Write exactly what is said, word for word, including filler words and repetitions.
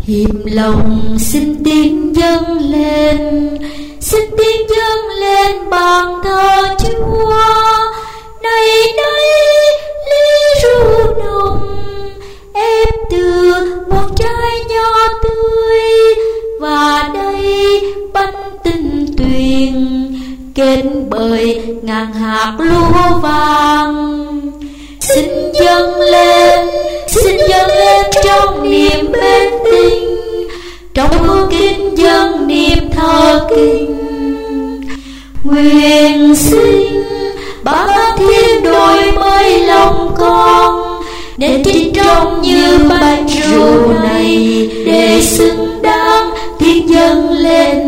Hiệp lòng xin tiếng dâng lên, xin tiếng dâng lên bàn thờ Chúa. Này đây ly rượu nồng ép từ một trái nho tươi, và đây bánh tinh tuyền kết bởi ngàn hạt lúa vàng. Xin dâng lên, xin dâng lên trong niềm mến tình, trong hương kính dâng niềm thờ kinh. Nguyện xin Bá Thiên đổi mới lòng con, nên trinh trong như bánh rượu này, để xứng đáng thiên dâng lên